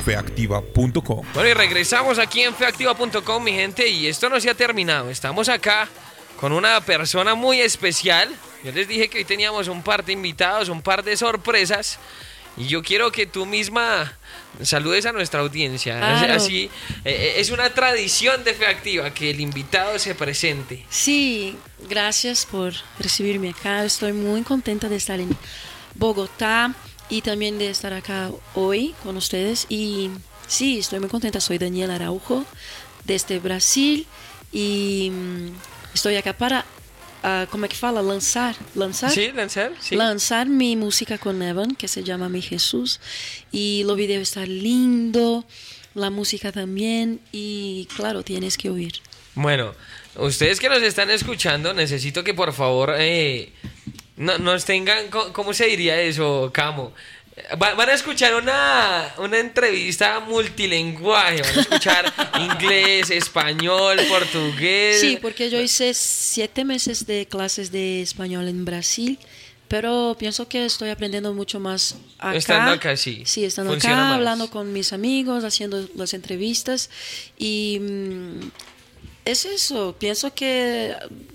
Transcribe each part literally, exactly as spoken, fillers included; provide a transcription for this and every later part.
feactiva punto com. Bueno, y regresamos aquí en feactiva punto com, mi gente, y esto no se ha terminado. Estamos acá con una persona muy especial. Yo les dije que hoy teníamos un par de invitados, un par de sorpresas, y yo quiero que tú misma saludes a nuestra audiencia. Claro. Así, eh, es una tradición de Feactiva que el invitado se presente. Sí, gracias por recibirme acá. Estoy muy contenta de estar en Bogotá y también de estar acá hoy con ustedes. Y sí, estoy muy contenta. Soy Daniela Araujo desde Brasil y mm, estoy acá para, uh, ¿cómo es que fala? Lanzar, lanzar. Sí, lanzar, sí. Lanzar mi música con Evan, que se llama Mi Jesús. Y los videos están lindo, la música también. Y claro, tienes que oír. Bueno, ustedes que nos están escuchando, necesito que por favor eh, no, nos tengan, ¿cómo se diría eso, Camo? Va, van a escuchar una, una entrevista multilingüe, van a escuchar inglés, español, portugués. Sí, porque yo hice siete meses de clases de español en Brasil, pero pienso que estoy aprendiendo mucho más acá. Estando acá, sí. Sí, estando Funciona acá, más. hablando con mis amigos, haciendo las entrevistas. Y mm, es eso, pienso que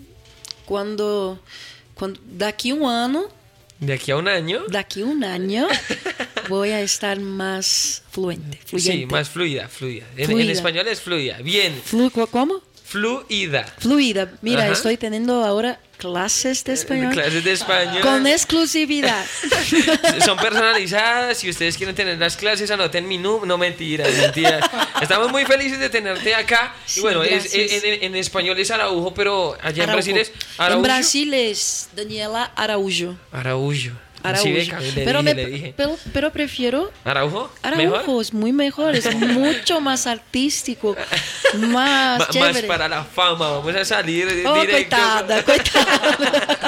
cuando, cuando de aquí un año... De aquí a un año. De aquí a un año voy a estar más fluente, fluyente. Sí, más fluida, fluida. En, Fluida. en español es fluida. Bien. Flu, ¿Cómo? Fluida. Fluida. Mira, Ajá. estoy teniendo ahora clases de español. Clases de español. Con exclusividad. Son personalizadas. Si ustedes quieren tener las clases, anoten mi número. No, mentiras, mentiras. Estamos muy felices de tenerte acá. Sí, y bueno, es, gracias. en, en- en español es Araujo, pero allá en Araujo. Brasil es Araújo. En Brasil es Daniela Araújo. Araújo. Araújo. Sí, beca, le pero, dije, me- le dije. pero, pero prefiero ¿Araujo? Araujo, ¿Mejor? es muy mejor, es mucho más artístico, más Ma- chévere. más para la fama. Vamos a salir Oh, directo. coitada, coitada.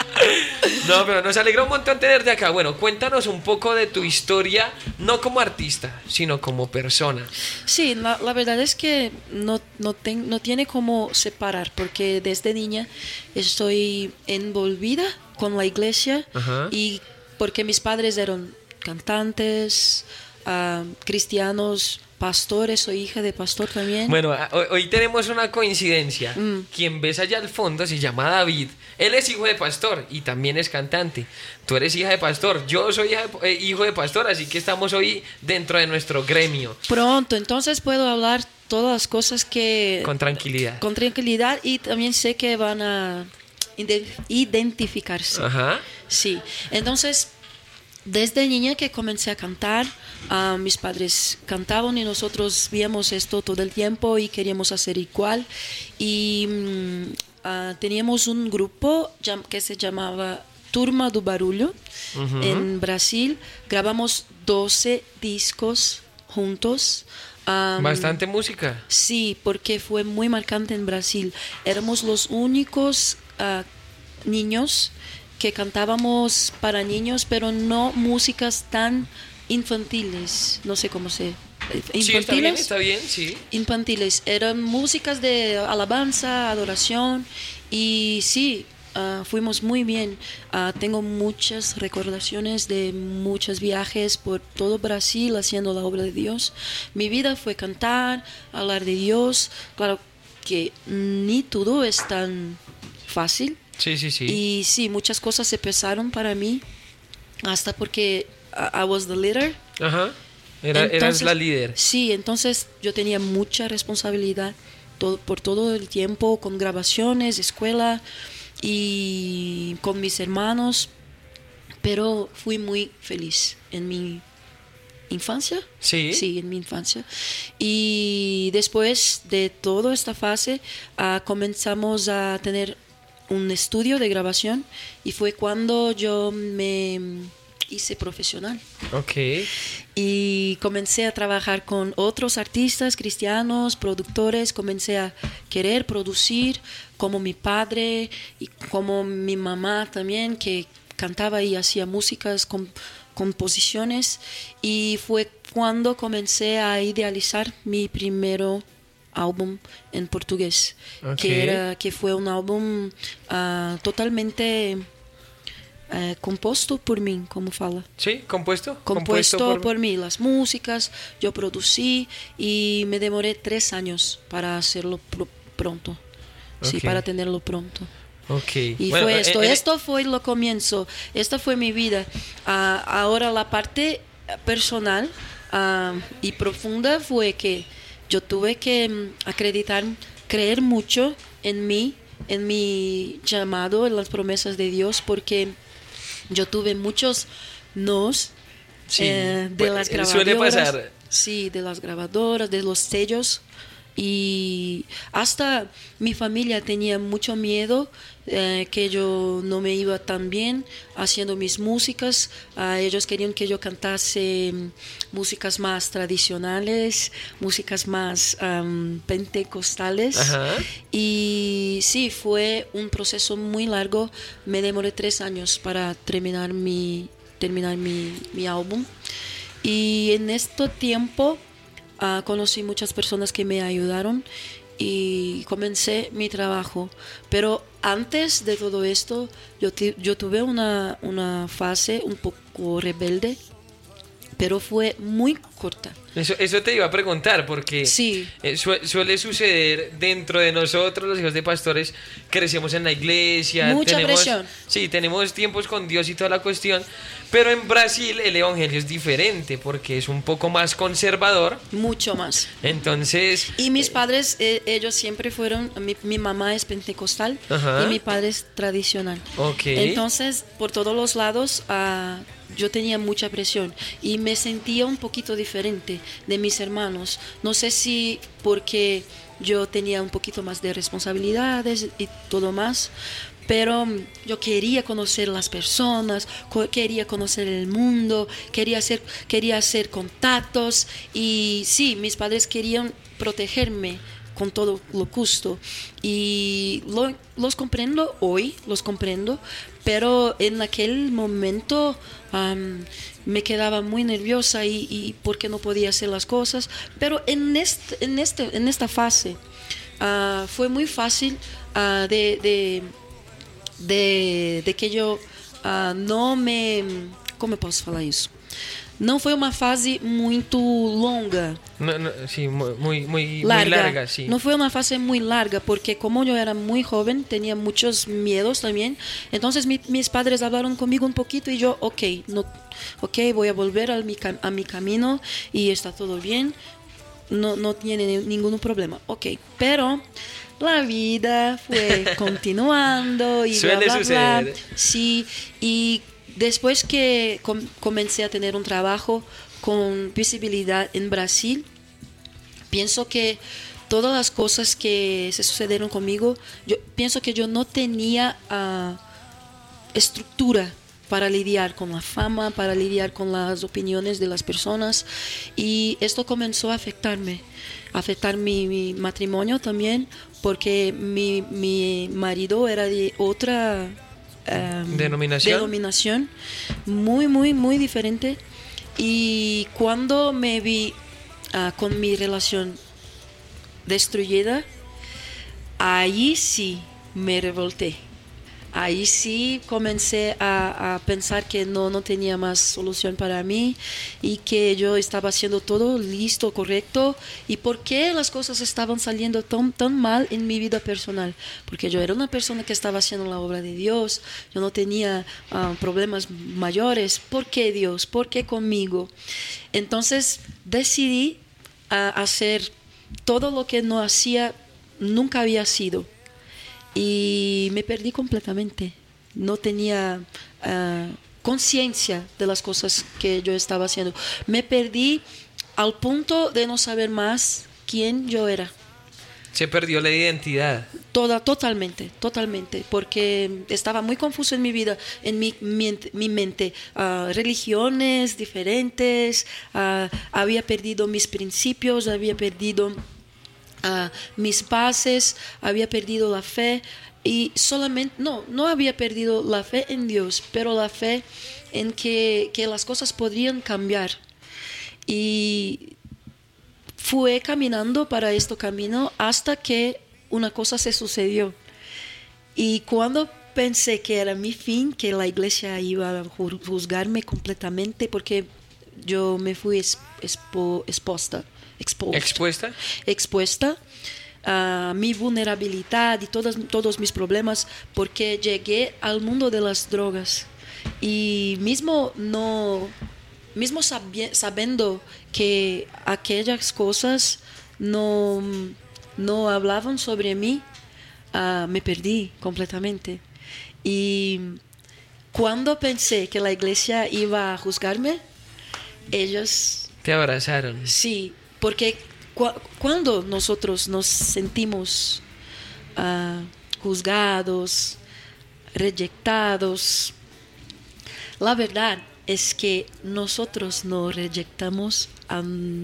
No, pero nos alegra un montón tenerte acá. Bueno, cuéntanos un poco de tu historia, no como artista, sino como persona. Sí, la, la verdad es que no, no, ten- no tiene cómo separar, porque desde niña estoy envolvida con la iglesia. Ajá. Y porque mis padres eran cantantes, ah, cristianos, pastores, soy hija de pastor también. Bueno, a- hoy, hoy tenemos una coincidencia. Mm. Quien ves allá al fondo se llama David. Él es hijo de pastor y también es cantante. Tú eres hija de pastor, yo soy hija de- eh, hijo de pastor, así que estamos hoy dentro de nuestro gremio. Pronto, entonces puedo hablar todas las cosas que... Con tranquilidad. con tranquilidad, y también sé que van a ide- identificarse. Ajá. Sí, entonces desde niña que comencé a cantar, ah, mis padres cantaban y nosotros víamos esto todo el tiempo y queríamos hacer igual. Y mm, ah, teníamos un grupo llam- que se llamaba Turma do Barulho en Brasil. Grabamos doce discos juntos. Ah, Bastante música. Sí, porque fue muy marcante en Brasil. Éramos los únicos ah, niños que cantábamos para niños, pero no músicas tan infantiles. No sé cómo se... Sí, está bien, está bien, sí. Infantiles. Eran músicas de alabanza, adoración. Y sí, ah, fuimos muy bien. Ah, tengo muchas recordaciones de muchos viajes por todo Brasil haciendo la obra de Dios. Mi vida fue cantar, hablar de Dios. Claro que ni todo es tan fácil. Sí, sí, sí. Y sí, muchas cosas se pesaron para mí. Hasta porque I I was the leader. Ajá. Era, eras Entonces, la líder. Sí, entonces yo tenía mucha responsabilidad todo, por todo el tiempo, con grabaciones, escuela y con mis hermanos, pero fui muy feliz en mi infancia. Sí. Sí, en mi infancia. Y después de toda esta fase, ah, comenzamos a tener un estudio de grabación y fue cuando yo me hice profesional. Ok. Y comencé a trabajar con otros artistas cristianos, productores, comencé a querer producir como mi padre y como mi mamá también, que cantaba y hacía músicas, com- composiciones. Y fue cuando comencé a idealizar mi primero álbum en portugués, Ok. que, era, que fue un álbum ah, totalmente eh, composto por mí, como fala. Sí, compuesto. Compuesto, por, por mí, las músicas, yo producí y me demoré tres años para hacerlo pr- pronto. Sí, Ok. para tenerlo pronto. Ok. Y Bueno, fue eh, esto, eh, esto fue lo comienzo, esta fue mi vida. Ah, ahora la parte personal ah, y profunda fue que yo tuve que mm, acreditar, creer mucho en mí, en mi llamado, en las promesas de Dios, porque yo tuve muchos nos Sí, eh, de pues, las eh, suele grabadoras. pasar. Sí, de las grabadoras, de los sellos. Y hasta mi familia tenía mucho miedo eh, que yo no me iba tan bien haciendo mis músicas. Ah, ellos querían que yo cantase mm, músicas más tradicionales, músicas más am, pentecostales. Ajá. Y sí, fue un proceso muy largo. Me demoré tres años para terminar mi, terminar mi, mi álbum. Y en este tiempo ah, conocí muchas personas que me ayudaron y comencé mi trabajo. Pero antes de todo esto, yo, ti- yo tuve una, una fase un poco rebelde, pero fue muy corta. Eso, eso te iba a preguntar, porque Sí. eh, sue- suele suceder dentro de nosotros, los hijos de pastores, crecemos en la iglesia, Mucha tenemos, presión. sí, tenemos tiempos con Dios y toda la cuestión, pero en Brasil el evangelio es diferente porque es un poco más conservador, Mucho más. entonces, Y mis padres, eh, ellos siempre fueron, mi, mi mamá es pentecostal Ajá. y mi padre es tradicional. Ok. Entonces, por todos los lados, ah, yo tenía mucha presión y me sentía un poquito diferente de mis hermanos. No sé si porque yo tenía un poquito más de responsabilidades y todo más, pero mm, yo quería conocer las personas, co- quería conocer el mundo, quería hacer, quería hacer contactos y sí, mis padres querían protegerme con todo lo justo y lo- los comprendo hoy, los comprendo, pero en aquel momento am, me quedaba muy nerviosa y, y porque no podía hacer las cosas, pero en, este, en, este, en esta fase ah, fue muy fácil ah, de, de de, de que eu ah, não me... Como eu posso falar isso? Não foi uma fase muito longa, no, no, sí, muy, muy, muy larga. larga, sí. No fue una fase muy larga porque como yo era muy joven, tenía muchos miedos también. Entonces mi, mis padres hablaron conmigo un poquito y yo, ok, no, okay voy a volver a mi, a mi camino y está todo bien. No, no tiene ningún problema. Ok, pero la vida fue continuando y Suele bla, bla, bla. suceder. Sí, y después que com- comencé a tener un trabajo con visibilidad en Brasil, pienso que todas las cosas que se sucedieron conmigo, yo pienso que yo no tenía ah, estructura para lidiar con la fama, para lidiar con las opiniones de las personas y esto comenzó a afectarme, a afectar mi, mi matrimonio también porque mi, mi marido era de otra um, Denominación. denominación muy, muy, muy diferente y cuando me vi uh, con mi relación destruida, ahí sí me revolté. Ahí sí comencé a, a pensar que no, no tenía más solución para mí y que yo estaba haciendo todo listo, correcto. ¿Y por qué las cosas estaban saliendo tan, tan mal en mi vida personal? Porque yo era una persona que estaba haciendo la obra de Dios, yo no tenía uh, problemas mayores. ¿Por qué Dios? ¿Por qué conmigo? Entonces decidí uh, hacer todo lo que no hacía, nunca había sido. Y me perdí completamente. No tenía uh, conciencia de las cosas que yo estaba haciendo. Me perdí al punto de no saber más quién yo era. Se perdió la identidad. Toda, totalmente, totalmente, porque estaba muy confuso en mi vida, en mi, mi, mi mente. Uh, religiones diferentes, uh, había perdido mis principios, había perdido... Uh, mis bases, había perdido la fe y solamente, no, no había perdido la fe en Dios, pero la fe en que, que las cosas podrían cambiar. Y fue caminando para este camino hasta que una cosa se sucedió. Y cuando pensé que era mi fin, que la iglesia iba a ju- juzgarme completamente, porque yo me fui es- expo- expuesta, exposed, ¿Expuesta? expuesta a mi vulnerabilidad y todas, todos mis problemas, porque llegué al mundo de las drogas. Y mismo no, mismo sabi- sabiendo que aquellas cosas no, no hablaban sobre mí, ah, me perdí completamente. Y cuando pensé que la iglesia iba a juzgarme, ellos Te abrazaron. sí, porque cu- cuando nosotros nos sentimos ah, juzgados, rejectados, la verdad es que nosotros no rejectamos a,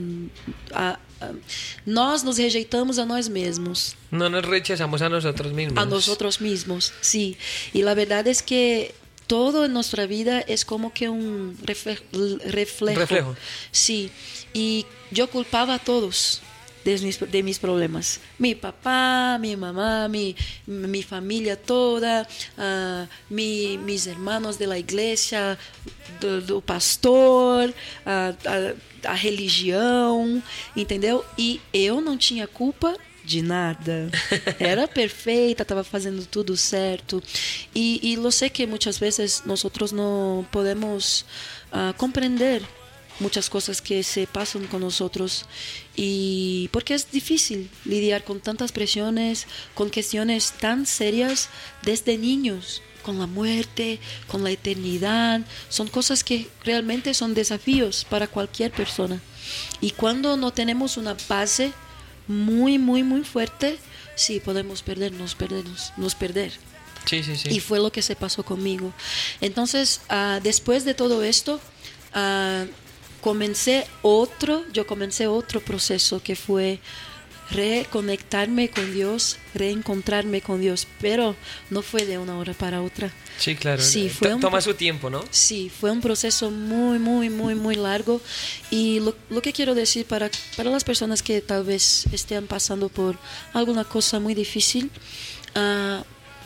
a- a- nós nos rejeitamos a nós mesmos, No nos rechazamos a nosotros mismos. a nosotros mismos, sí. Y la verdad es que todo en nuestra vida es como que un refle- reflejo. Reflejo. Sí. Y yo culpaba a todos de mis, de mis problemas. Mi papá, mi mamá, mi, mi familia toda, ah, mi, mis hermanos de la iglesia, do, do pastor, a, a, a religião, entendeu? E eu não tinha culpa de nada. Era perfeita, estava fazendo tudo certo. E, e eu sei que muitas vezes nós não podemos ah, compreender muchas cosas que se pasan con nosotros, y porque es difícil lidiar con tantas presiones, con cuestiones tan serias desde niños, con la muerte, con la eternidad. Son cosas que realmente son desafíos para cualquier persona. Y cuando no tenemos una base muy, muy, muy fuerte, sí, podemos perdernos, perdernos, nos perder. Sí, sí, sí. Y fue lo que se pasó conmigo. Entonces, uh, después de todo esto, uh, comencé otro, yo comencé otro proceso que fue reconectarme con Dios, reencontrarme con Dios, pero no fue de una hora para otra. Sí, claro. Sí, fue un, Toma su tiempo, ¿no? Sí, fue un proceso muy, muy, muy, muy largo. Y lo, lo que quiero decir para, para las personas que tal vez estén pasando por alguna cosa muy difícil, uh,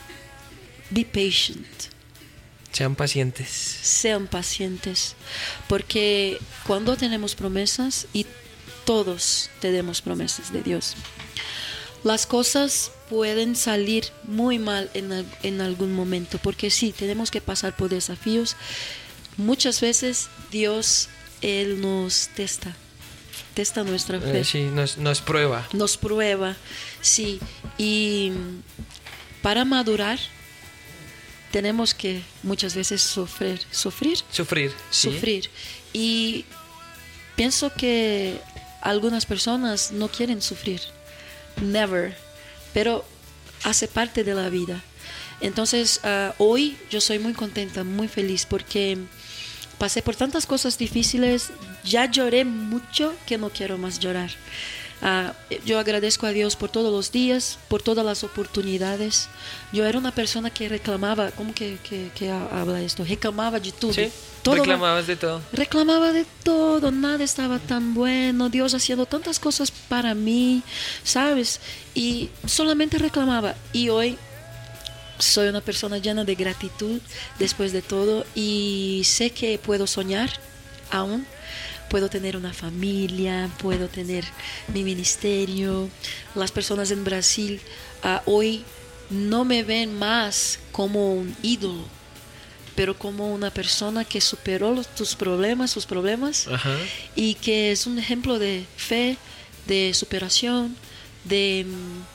be patient. Sean pacientes. Sean pacientes, porque cuando tenemos promesas, y todos tenemos promesas de Dios, las cosas pueden salir muy mal en, en algún momento, porque sí, tenemos que pasar por desafíos. Muchas veces Dios, Él nos testa, testa nuestra fe. Eh, sí, nos, nos prueba. Nos prueba, sí, y para madurar, tenemos que muchas veces sufrir, sufrir, Sufrir. ¿sí? sufrir. Y pienso que algunas personas no quieren sufrir, never, pero hace parte de la vida. Entonces, uh, hoy yo soy muy contenta, muy feliz, porque pasé por tantas cosas difíciles, ya lloré mucho que no quiero más llorar. Uh, yo agradezco a Dios por todos los días, por todas las oportunidades. Yo era una persona que reclamaba, ¿cómo que, que, que habla esto? Reclamaba de todo. Sí, todo reclamabas de todo. Reclamaba de todo, nada estaba tan bueno, Dios haciendo tantas cosas para mí, ¿sabes? Y solamente reclamaba. Y hoy soy una persona llena de gratitud después de todo, y sé que puedo soñar aún. Puedo tener una familia, puedo tener mi ministerio. Las personas en Brasil uh, hoy no me ven más como un ídolo, pero como una persona que superó los, tus problemas, sus problemas, Ajá. y que es un ejemplo de fe, de superación, de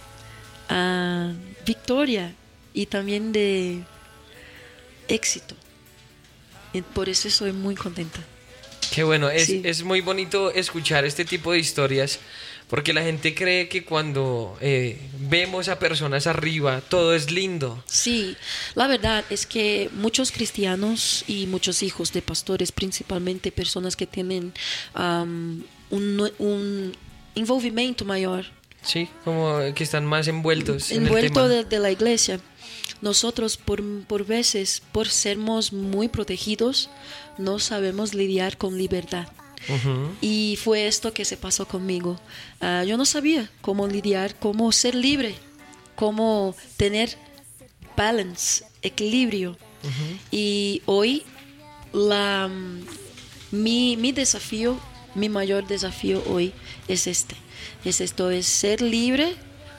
uh, victoria y también de éxito. Y por eso soy muy contenta. Qué bueno, es, Sí. es muy bonito escuchar este tipo de historias, porque la gente cree que cuando eh, vemos a personas arriba, todo es lindo. Sí, la verdad es que muchos cristianos y muchos hijos de pastores, principalmente personas que tienen um, un, un envolvimiento mayor, Sí, como que están más envueltos en el envuelto tema. de, de la iglesia. Nosotros por, por veces, por sermos muy protegidos, no sabemos lidiar con libertad. Ujú. Y fue esto que se pasó conmigo. Uh, yo no sabía cómo lidiar, cómo ser libre, cómo tener balance, equilibrio. Uh-huh. Y hoy la, mi, mi desafío, mi mayor desafío hoy es este. Es esto, es ser libre,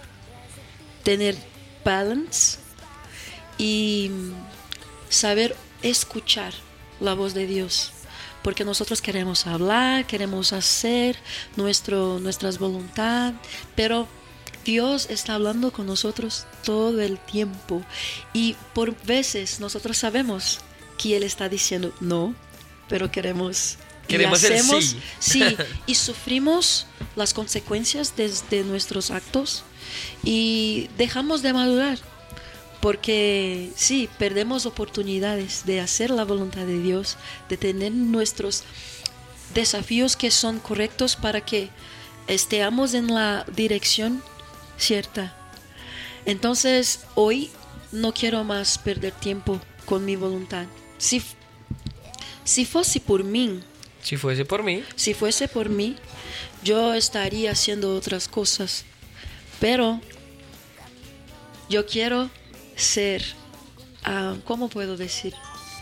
tener balance y saber escuchar la voz de Dios. Porque nosotros queremos hablar, queremos hacer nuestro, nuestras voluntades, pero Dios está hablando con nosotros todo el tiempo. Y por veces nosotros sabemos que Él está diciendo no, pero queremos... Queremos y hacemos, el sí. Sí, y sufrimos las consecuencias de nuestros actos y dejamos de madurar. Porque sí, perdemos oportunidades de hacer la voluntad de Dios, de tener nuestros desafíos que son correctos para que estemos en la dirección cierta. Entonces, hoy no quiero más perder tiempo con mi voluntad. Si, si fuese por mí, si fuese por mí, si fuese por mí, yo estaría haciendo otras cosas. Pero yo quiero ser, uh, ¿cómo puedo decir?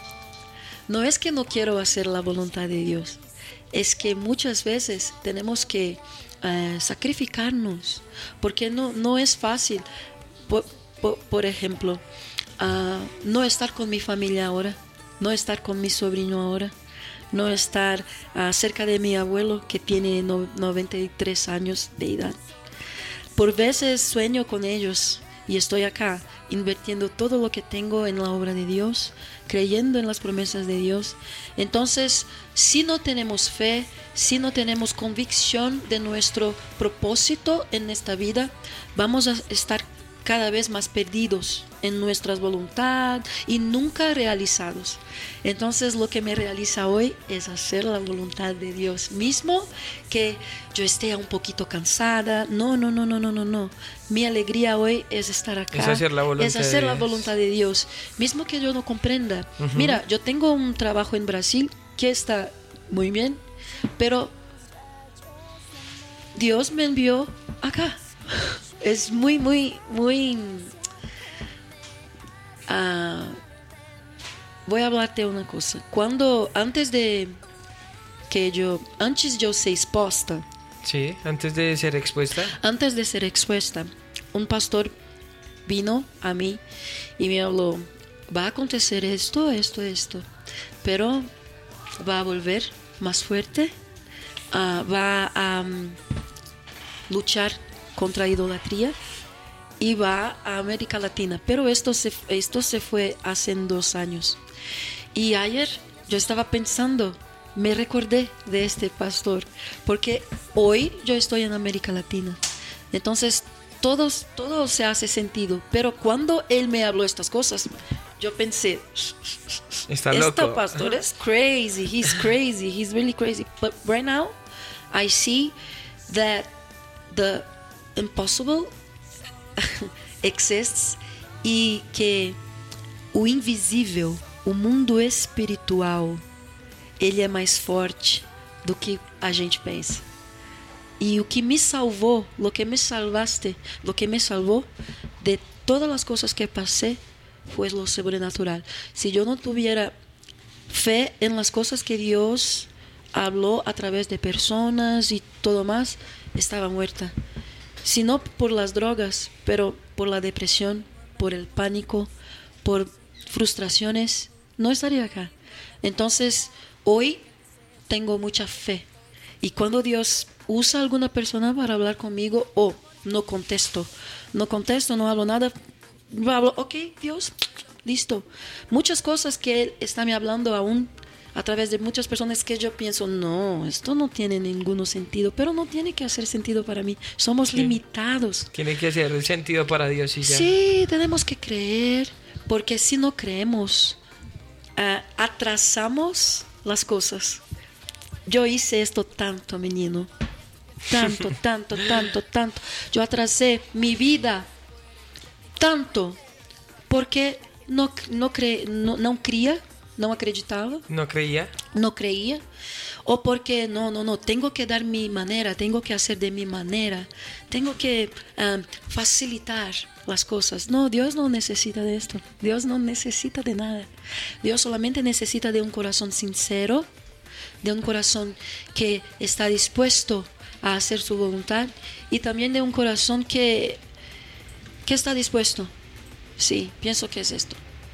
No es que no quiero hacer la voluntad de Dios, es que muchas veces tenemos que uh, sacrificarnos, porque no, no es fácil. Por, por, por ejemplo, uh, no estar con mi familia ahora, no estar con mi sobrino ahora, no estar uh, cerca de mi abuelo que tiene no, noventa y tres años de edad. Por veces sueño con ellos y estoy acá invirtiendo todo lo que tengo en la obra de Dios, creyendo en las promesas de Dios. Entonces, si no tenemos fe, si no tenemos convicción de nuestro propósito en esta vida, vamos a estar cada vez más perdidos en nuestras voluntades y nunca realizados. Entonces, lo que me realiza hoy es hacer la voluntad de Dios, mismo que yo esté un poquito cansada. No, no, no, no, no, no, no. Mi alegría hoy es estar acá. Es hacer la voluntad, es hacer de, la Dios. voluntad de Dios, mismo que yo no comprenda. Uh-huh. Mira, yo tengo un trabajo en Brasil que está muy bien, pero Dios me envió acá. Es muy, muy, muy... Uh, voy a hablarte una cosa. Cuando, antes de que yo, antes yo ser expuesta. Sí, antes de ser expuesta. Antes de ser expuesta, un pastor vino a mí y me habló, va a acontecer esto, esto, esto, pero va a volver más fuerte, uh, va a um, luchar contra la idolatría y va a América Latina. Pero esto se, esto se fue hace dos años. Y ayer yo estaba pensando, me recordé de este pastor, porque hoy yo estoy en América Latina. Entonces todo, todo se hace sentido. Pero cuando él me habló estas cosas, yo pensé, está este loco. pastor es crazy, he's crazy, he's really crazy. But right now, I see that the impossible exists e que o invisível, o mundo espiritual, ele é mais forte do que a gente pensa. E o que me salvou, lo que me salvaste, lo que me salvou de todas as coisas que passei foi lo sobrenatural. Se eu não tuviera fe en las cosas que Dios habló a través de personas y todo más, estaba muerta. Si no por las drogas, pero por la depresión, por el pánico, por frustraciones, no estaría acá. Entonces, hoy tengo mucha fe. Y cuando Dios usa a alguna persona para hablar conmigo, o oh, no contesto, no contesto, no hablo nada, hablo, ok, Dios, listo. Muchas cosas que Él está me hablando aún a través de muchas personas que yo pienso, no, esto no tiene ningún sentido, pero no tiene que hacer sentido para mí. Somos sí. limitados. Tiene que hacer sentido para Dios y ya. Sí, tenemos que creer, porque si no creemos, uh, atrasamos las cosas. Yo hice esto tanto, menino. Tanto, tanto, tanto, tanto. Yo atrasé mi vida tanto, porque no, no, cre, no, não cria. Não acreditava. Não creía. Não creía. o porque no, no, no, tengo que dar mi manera, tengo que hacer de mi manera, tengo que um, facilitar las cosas. No, Dios no necesita de esto, Dios no necesita de nada. Dios solamente necesita de un corazón sincero, de un corazón que está dispuesto a hacer su voluntad y también de un corazón que, que está dispuesto. Sí, pienso que es esto.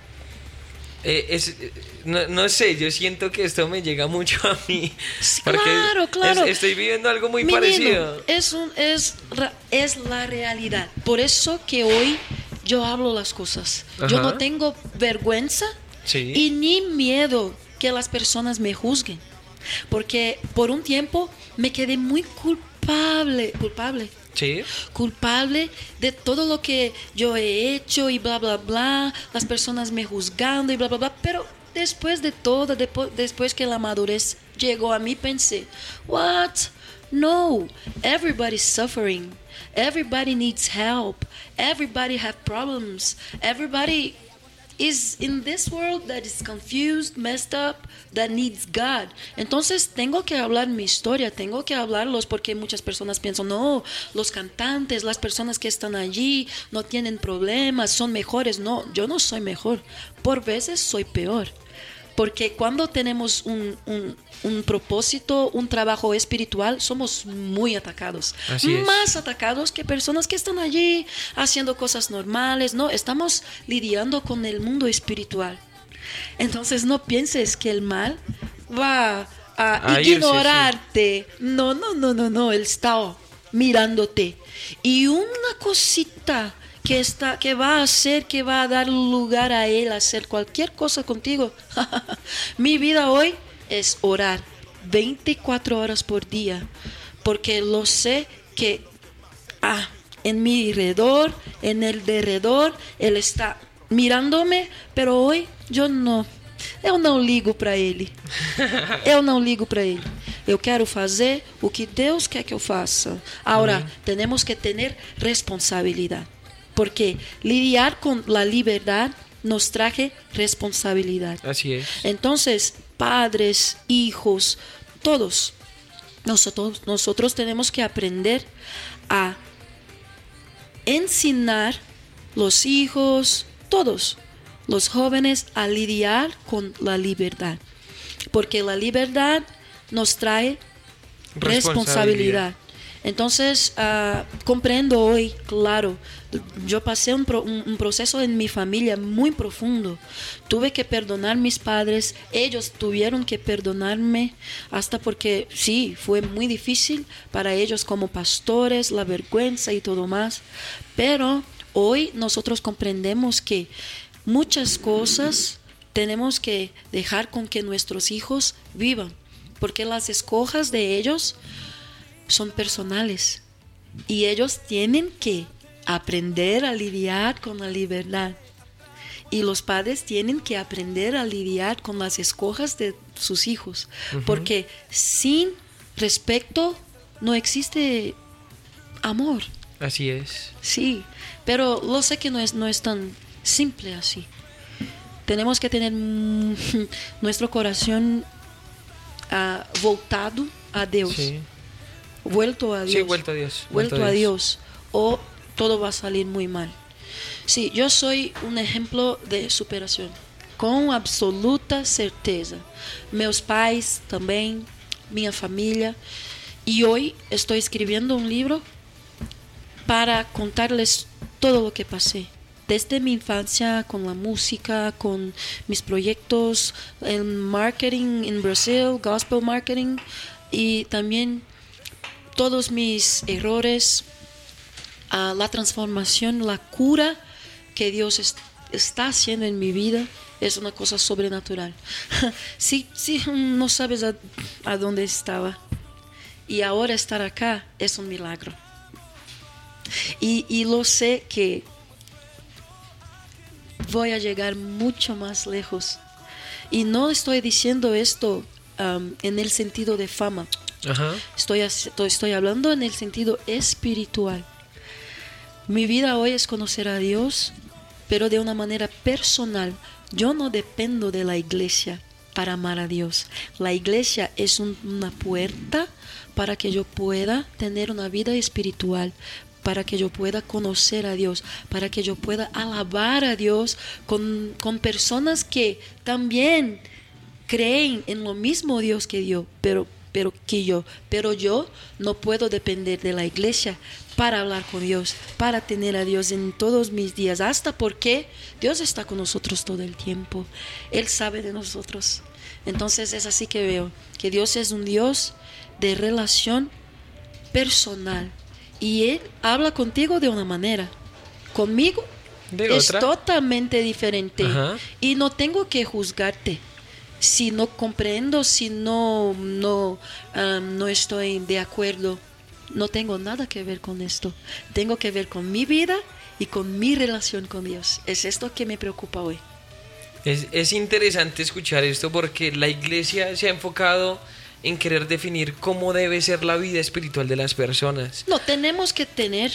Eh, es, eh, no, no sé, yo siento que esto me llega mucho a mí. Sí, porque claro, claro. es- estoy viviendo algo muy Mi parecido. niño, es, un, es, ra- es la realidad. Por eso que hoy yo hablo las cosas. Yo Ajá. no tengo vergüenza Sí. y ni miedo que las personas me juzguen. Porque por un tiempo me quedé muy culpable, culpable. Sí. culpable de todo lo que yo he hecho y bla, bla, bla, las personas me juzgando y bla, bla, bla, pero después de todo, depo- después que la madurez llegó a mí, pensé, what? No, everybody's suffering, everybody needs help, everybody have problems, everybody is in this world that is confused, messed up, that needs God. Entonces tengo que hablar mi historia, tengo que hablarlos porque muchas personas piensan, no, los cantantes, las personas que están allí no tienen problemas, son mejores. No, yo no soy mejor, por veces soy peor. Porque cuando tenemos un, un, un propósito, un trabajo espiritual, somos muy atacados. Así es. Más atacados que personas que están allí haciendo cosas normales. No, estamos lidiando con el mundo espiritual. Entonces no pienses que el mal va a, A irse, ignorarte. No, no, no, no, no. Él está mirándote. Y una cosita que está, que va a hacer, que va a dar lugar a él a hacer cualquier cosa contigo. Mi vida hoy es orar veinticuatro horas por día, porque lo sé que ah, en mi alrededor, en el derredor, él está mirándome, pero hoy yo não, eu não ligo para ele. Eu não ligo para ele. Eu quero fazer o que Deus quer que eu faça. Agora, Amém. temos que ter responsabilidade. Porque lidiar con la libertad nos traje responsabilidad. Así es. Entonces, padres, hijos, todos, nosotros, nosotros tenemos que aprender a enseñar los hijos, todos los jóvenes a lidiar con la libertad. Porque la libertad nos trae responsabilidad. Entonces, uh, comprendo hoy, claro, yo pasé un, pro, un, un proceso en mi familia muy profundo. Tuve que perdonar a mis padres, ellos tuvieron que perdonarme, hasta porque sí, fue muy difícil para ellos como pastores, la vergüenza y todo más. Pero hoy nosotros comprendemos que muchas cosas tenemos que dejar con que nuestros hijos vivan, porque las escojas de ellos son personales y ellos tienen que aprender a lidiar con la libertad y los padres tienen que aprender a lidiar con las escojas de sus hijos. Uh-huh. Porque sin respeto no existe amor. Así es. Sí, pero lo sé que no es, no es tan simple así. Tenemos que tener mm, nuestro corazón uh, voltado a Dios. Sí. Vuelto a Dios. Sí, vuelto a Dios. Vuelto, vuelto a Dios. Dios. O todo va a salir muy mal. Sí, yo soy un ejemplo de superación. Con absoluta certeza. Meus pais también, mi familia. Y hoy estoy escribiendo un libro para contarles todo lo que pasé. Desde mi infancia, con la música, con mis proyectos en marketing en Brasil, gospel marketing, y también todos mis errores, uh, la transformación, la cura que Dios es, está haciendo en mi vida es una cosa sobrenatural. Sí, sí, no sabes a, a dónde estaba. Y ahora estar acá es un milagro. Y, y lo sé que voy a llegar mucho más lejos. Y no estoy diciendo esto um, en el sentido de fama. Ajá. Estoy, estoy hablando en el sentido espiritual. Mi vida hoy es conocer a Dios, pero de una manera personal. Yo no dependo de la iglesia. para amar a Dios. La iglesia es un- una puerta para que yo pueda tener una vida espiritual, para que yo pueda conocer a Dios, para que yo pueda alabar a Dios con, con personas que también creen en lo mismo Dios que yo, pero, pero que yo. Pero yo no puedo depender de la iglesia para hablar con Dios, para tener a Dios en todos mis días, hasta porque Dios está con nosotros todo el tiempo. Él sabe de nosotros. Entonces es así que veo que Dios es un Dios de relación personal y Él habla contigo de una manera. Conmigo De es otra. totalmente diferente. Ajá. Y no tengo que juzgarte si no comprendo, si no, no, um, no estoy de acuerdo. No tengo nada que ver con esto. Tengo que ver con mi vida y con mi relación con Dios. Es esto que me preocupa hoy. Es, es interesante escuchar esto porque la iglesia se ha enfocado en querer definir cómo debe ser la vida espiritual de las personas. No, tenemos que tener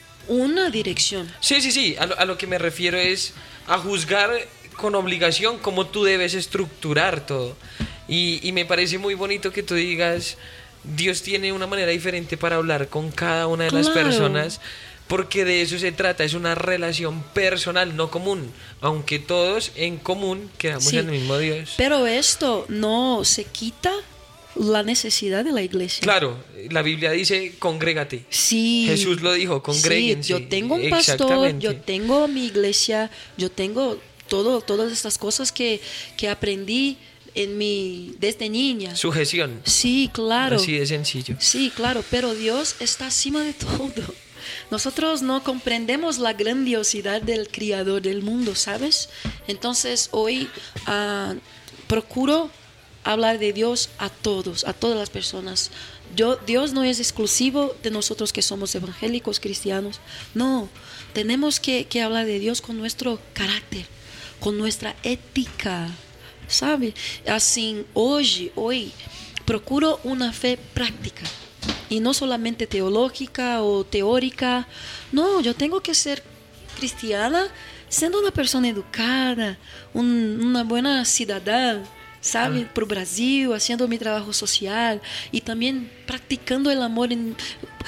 una dirección. Sí, sí, sí, a lo, a lo que me refiero es a juzgar con obligación cómo tú debes estructurar todo. Y, y me parece muy bonito que tú digas, Dios tiene una manera diferente para hablar con cada una de las Claro. personas, porque de eso se trata, es una relación personal, no común, aunque todos en común quedamos Sí. en el mismo Dios. Pero esto no se quita la necesidad de la iglesia. Claro, la Biblia dice, congrégate. Sí. Jesús lo dijo, congréguense. Sí, yo tengo un pastor, Exactamente. yo tengo mi iglesia, yo tengo todo, todas estas cosas que, que aprendí en mi, desde niña. Sujeción. Sí, claro. Así de sencillo. Sí, claro, pero Dios está encima de todo. Nosotros no comprendemos la grandiosidad del Creador del mundo, ¿sabes? Entonces hoy ah, procuro hablar de Dios a todos, a todas las personas. Yo, Dios no es exclusivo de nosotros que somos evangélicos, cristianos. No, tenemos que, que hablar de Dios con nuestro carácter, con nuestra ética, ¿sabe? Así, hoy, hoy, procuro una fe práctica. Y no solamente teológica o teórica. No, yo tengo que ser cristiana siendo una persona educada, un, una buena ciudadana, ¿sabe? Para o Brasil, haciendo mi trabajo social y también practicando el amor en,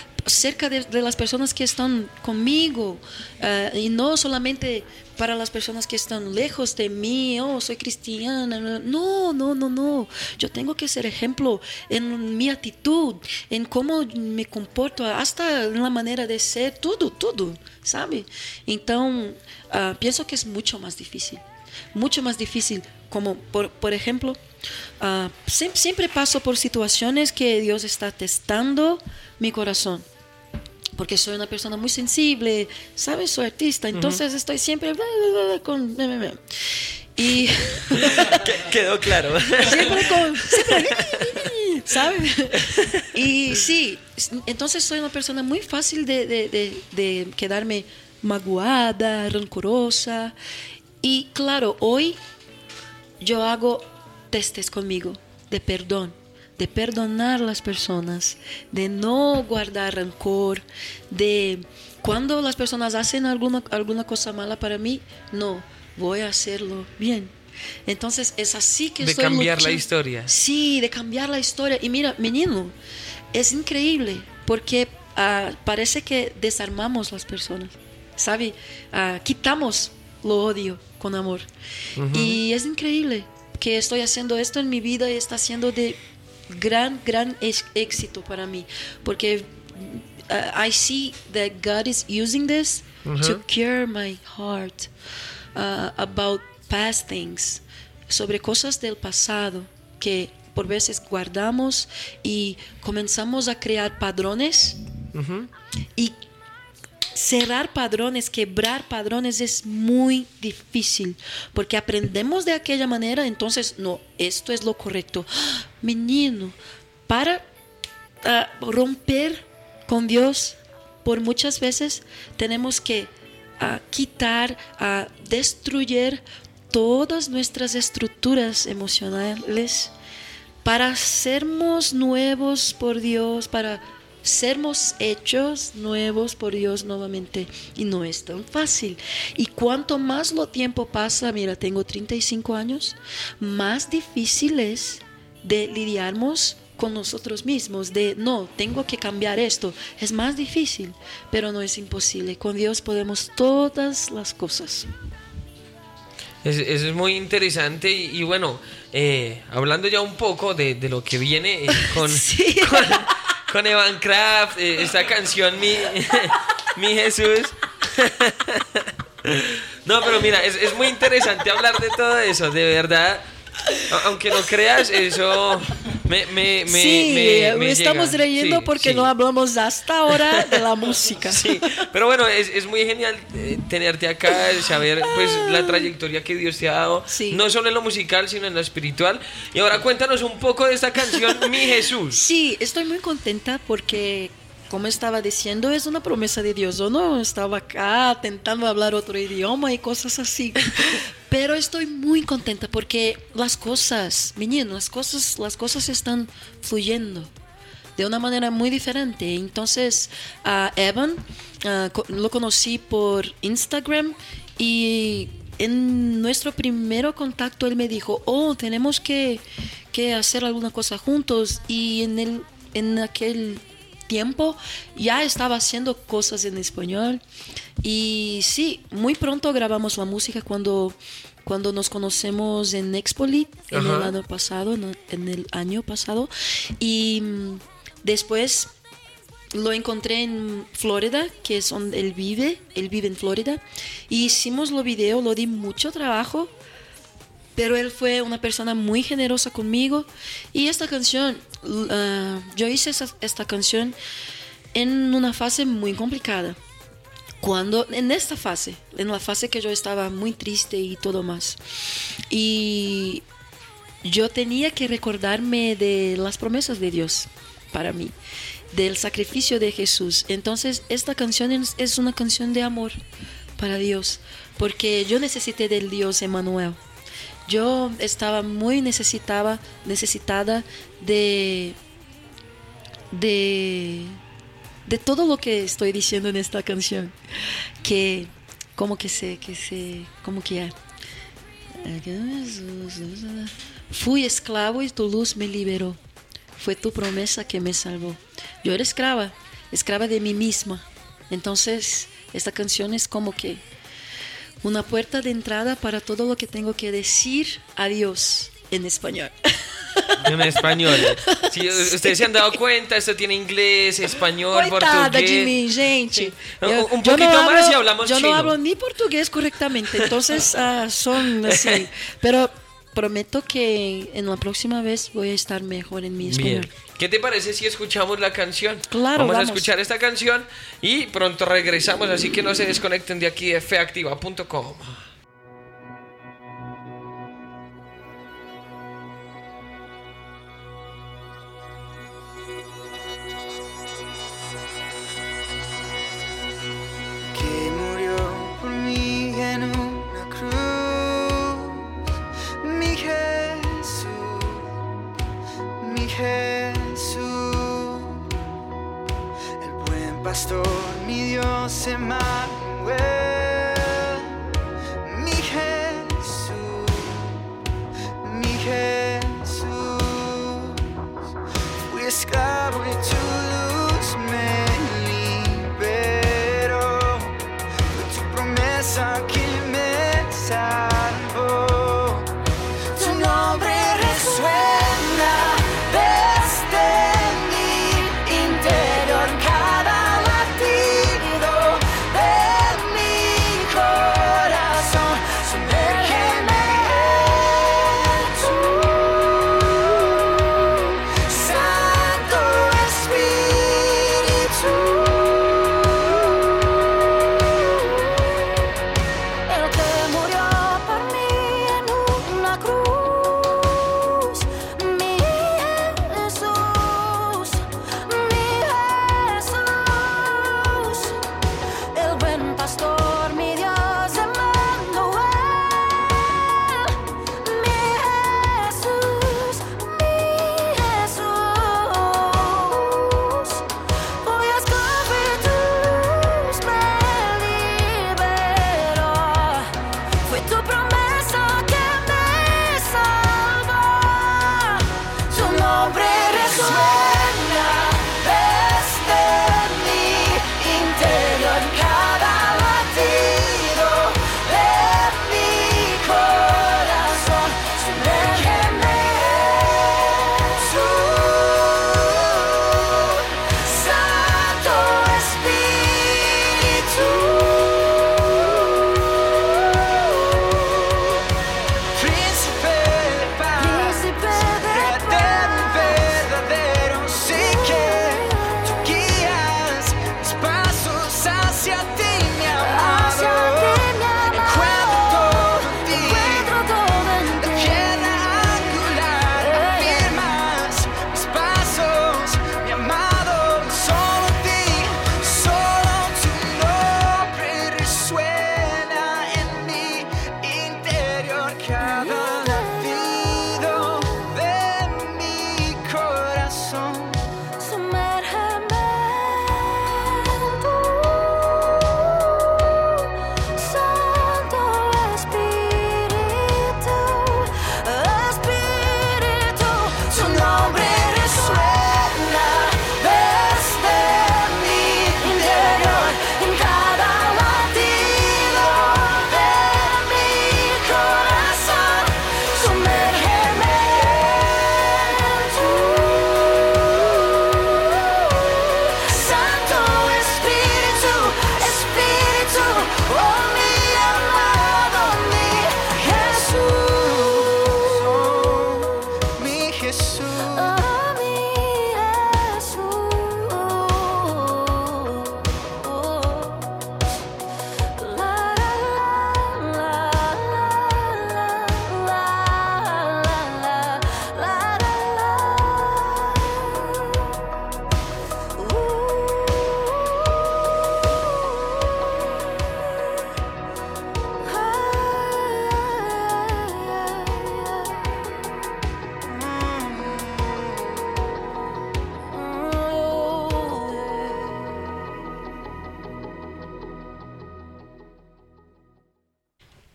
cerca de, de las personas que están conmigo uh, y no solamente para las personas que están lejos de mí. Oh, soy cristiana. No, no, no, no. Yo tengo que ser ejemplo en mi actitud, en cómo me comporto, hasta en la manera de ser, tudo, tudo, ¿sabe? Então, uh, pienso que es mucho más difícil. Mucho más difícil. Como, por, por ejemplo, uh, siempre, siempre paso por situaciones que Dios está testando mi corazón. Porque soy una persona muy sensible, ¿sabes? Soy artista, entonces uh-huh. estoy siempre con... Y... Quedó claro. Siempre con... Siempre, ¿sabes? Y sí, entonces soy una persona muy fácil de, de, de, de quedarme magoada, rencorosa. Y claro, hoy yo hago testes conmigo de perdón, de perdonar a las personas, de no guardar rencor, de cuando las personas hacen alguna, alguna cosa mala para mí, no, voy a hacerlo bien. Entonces es así que de estoy cambiar luchando. La historia. Sí, de cambiar la historia. Y mira, menino, es increíble porque uh, parece que desarmamos las personas, ¿sabe? Uh, quitamos lo odio con amor. Uh-huh. Y es increíble que estoy haciendo esto en mi vida y está siendo de gran, gran éxito para mí. Porque uh, I see that God is using this uh-huh. to cure my heart uh, about past things, sobre cosas del pasado que por veces guardamos y comenzamos a crear padrones uh-huh. y cerrar padrones, quebrar padrones es muy difícil porque aprendemos de aquella manera, entonces no, esto es lo correcto. Menino, para uh, romper con Dios, por muchas veces tenemos que uh, quitar, uh, destruir todas nuestras estructuras emocionales para sermos nuevos por Dios, para sermos hechos nuevos por Dios nuevamente. Y no es tan fácil. Y cuanto más lo tiempo pasa, mira, tengo treinta y cinco años, más difícil es de lidiarnos con nosotros mismos, de no, tengo que cambiar esto. Es más difícil, pero no es imposible. Con Dios podemos todas las cosas. Es, eso es muy interesante y, y bueno, eh, hablando ya un poco de, de lo que viene eh, con, Sí. con, con Evan Kraft, eh, esta canción, mi, mi Jesús. No, pero mira, es, es muy interesante hablar de todo eso, de verdad. Aunque no creas, eso me, me, me, sí, me, me estamos llega. riendo Sí, porque sí. no hablamos hasta ahora de la música. Sí, pero bueno, es, es muy genial eh, tenerte acá, saber pues la trayectoria que Dios te ha dado, Sí. no solo en lo musical, sino en lo espiritual. Y ahora cuéntanos un poco de esta canción, Mi Jesús. Sí, estoy muy contenta porque, como estaba diciendo, es una promesa de Dios. Yo no estaba acá tentando hablar otro idioma y cosas así. Pero estoy muy contenta porque las cosas, menino, las cosas, las cosas están fluyendo de una manera muy diferente. Entonces, a Evan uh, co- lo conocí por Instagram y en nuestro primer contacto él me dijo, oh, tenemos que, que hacer alguna cosa juntos. Y en, el, en aquel tiempo ya estaba haciendo cosas en español. Y sí, muy pronto grabamos la música cuando, cuando nos conocemos en Expolit en Ajá. el año pasado, en el, en el año pasado. Y mm, después lo encontré en Florida, que es donde él vive, él vive en Florida. Y hicimos los videos, lo di mucho trabajo, pero él fue una persona muy generosa conmigo. Y esta canción, uh, yo hice esa, esta canción en una fase muy complicada. Cuando, en esta fase, en la fase que yo estaba muy triste y todo más. Y yo tenía que recordarme de las promesas de Dios para mí, del sacrificio de Jesús. Entonces, esta canción es, es una canción de amor para Dios, porque yo necesité del Dios Emmanuel. Yo estaba muy necesitada, necesitada de, de, de todo lo que estoy diciendo en esta canción. Que, como que se, que se, como que é. Fui esclavo y tu luz me liberó. Fue tu promesa que me salvó. Yo era esclava, esclava de mí misma. Entonces, esta canción es como que una puerta de entrada para todo lo que tengo que decir a Dios en español. En español. Si ustedes se han dado cuenta, esto tiene inglés, español, Coitada portugués. de mí, gente. Sí. Un poquito no más hablo- y hablamos yo chino. no hablo ni portugués correctamente, entonces ah, son así. Pero prometo que en la próxima vez voy a estar mejor en mi español. Bien. ¿Qué te parece si escuchamos la canción? Claro, vamos, vamos. a escuchar esta canción y pronto regresamos, así que no se desconecten de aquí de fe activa punto com. Que murió por mí en una cruz, mi Jesús, mi Jesús, el buen pastor, mi Dios Emmanuel, mi Jesús, mi Jesús, fui esclavo y tu luz me liberó, fue tu promesa que me salvó, tu nombre resuena desde mi interior, cada latido de mi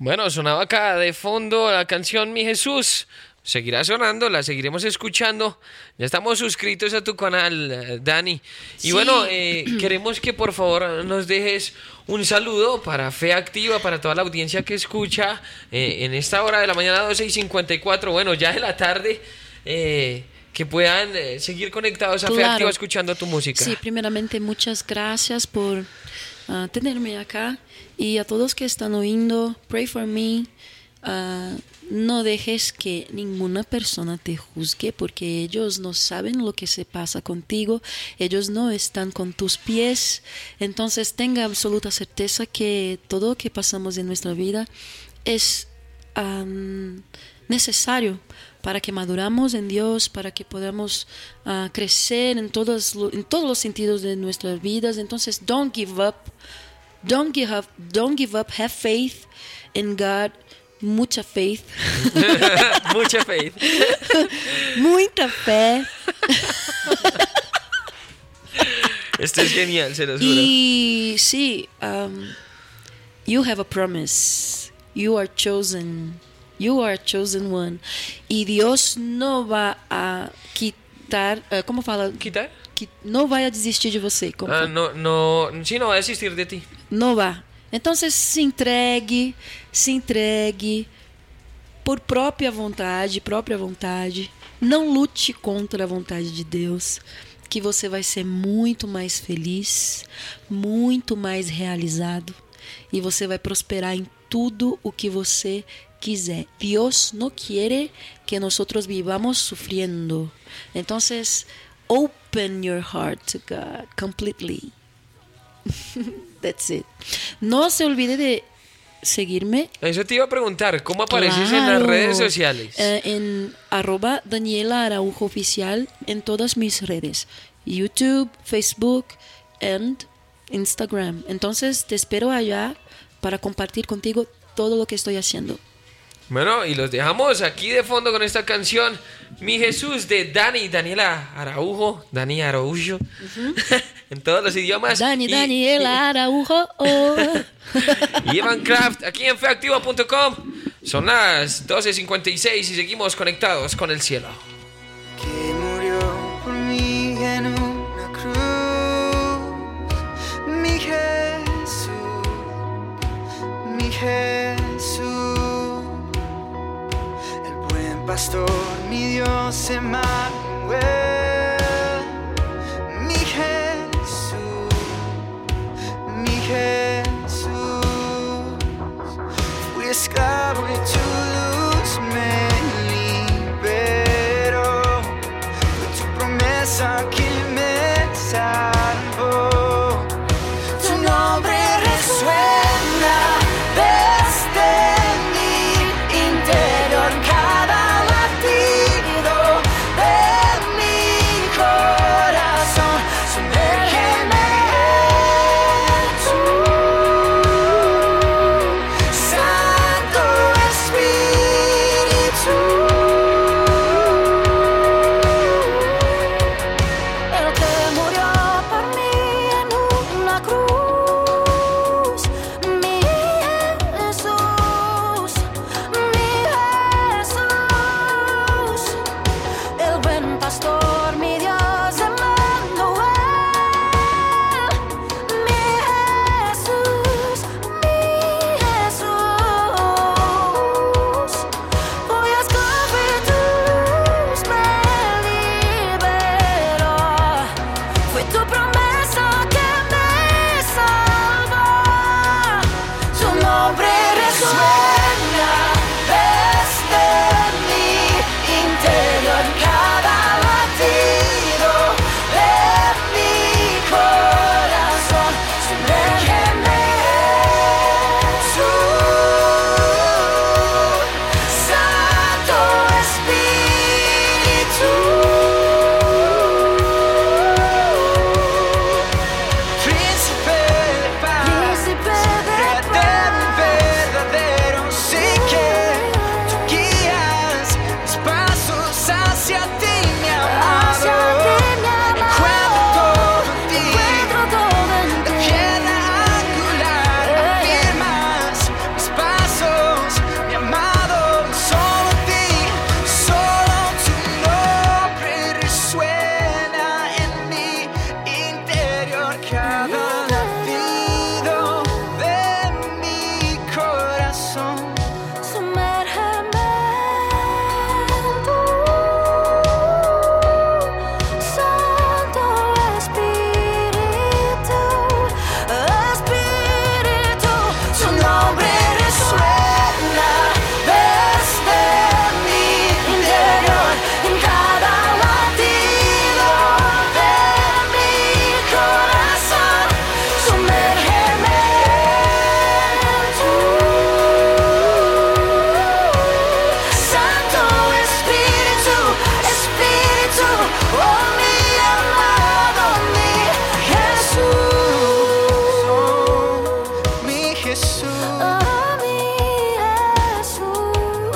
Bueno, sonaba acá de fondo la canción Mi Jesús. Seguirá sonando, la seguiremos escuchando. Ya estamos suscritos a tu canal, eh, Dani. Y Sí. bueno, eh, queremos que por favor nos dejes un saludo para Fe Activa, para toda la audiencia que escucha eh, en esta hora de la mañana, doce y cincuenta y cuatro, bueno, ya de la tarde, eh, que puedan eh, seguir conectados a Fe Claro. Activa escuchando tu música. Sí, primeramente muchas gracias por ah, tenerme acá y a todos que están oyendo, pray for me. Ah, no dejes que ninguna persona te juzgue porque ellos no saben lo que se pasa contigo, ellos no están con tus pies. Entonces tenga absoluta certeza que todo lo que pasamos en nuestra vida es um, necesario para que maduramos en Dios, para que podamos uh, crecer en todos, en todos los sentidos de nuestras vidas. Entonces, don't give up, don't give up, don't give up, have faith in God, mucha faith, Mucha fe. mucha fe. Esto es genial, se los juro. Y sí, um, you have a promise, you are chosen, you are a chosen one. Y Dios no va a quitar, uh, ¿cómo fala? ¿Quitar? Qui- no va a desistir de você. ¿Cómo Ah, fala? no, no, sí, no va a desistir de ti. Não vá. Então, se entregue, se entregue por própria vontade, própria vontade. Não lute contra a vontade de Deus, que você vai ser muito mais feliz, muito mais realizado e você vai prosperar em tudo o que você quiser. Deus não quer que nós vivamos sufriendo. Então, open your heart to God completely. That's it. No se olvide de seguirme. Eso te iba a preguntar, ¿cómo apareces en las Claro. redes sociales? Eh, en arroba Daniela Araujo Oficial en todas mis redes. YouTube, Facebook and Instagram. Entonces te espero allá para compartir contigo todo lo que estoy haciendo. Bueno, y los dejamos aquí de fondo con esta canción, Mi Jesús, de Dani, Daniela Araujo, Dani Araujo, en todos los idiomas. Dani, y, Daniela Araujo. Oh. y Evan Craft, aquí en feactiva punto com. Son las doce cincuenta y seis y seguimos conectados con el cielo. Que murió por mí en una cruz, mi Jesús, mi Jesús, el buen pastor, mi Dios Emmanuel, mi Jesús, mi Jesús, fui esclavo y tu luz me liberó. cada latido de mi corazón. Sumérgeme en tu Santo Espíritu, Espíritu, su nombre resuena desde mi interior, en cada latido de mi corazón. Sumérgeme en tu Santo Espíritu, Espíritu, oh mi amado, mi Jesús, Oh, mi Jesús. oh mi Jesús.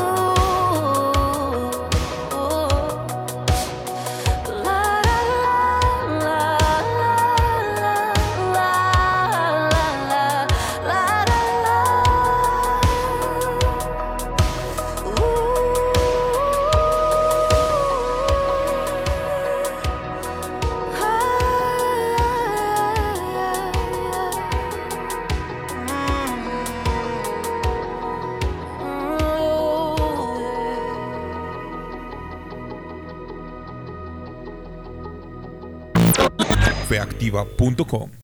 La la la la la la la feactiva punto com